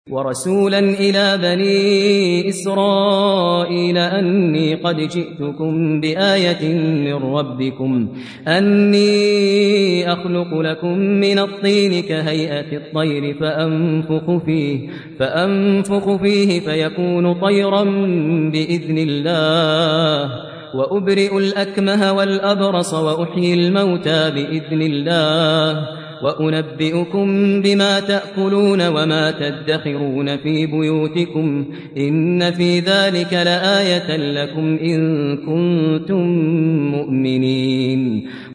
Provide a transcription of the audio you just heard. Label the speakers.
Speaker 1: ورسولا إلى بني إسرائيل أني قد جئتكم بآية من ربكم أني أخلق لكم من الطين كهيئة الطير فأنفخ فيه فيكون طيرا بإذن الله وأبرئ الأكمه والأبرص وأحيي الموتى بإذن الله وأنبئكم بما تأكلون وما تدخرون في بيوتكم إن في ذلك لآية لكم إن كنتم مؤمنين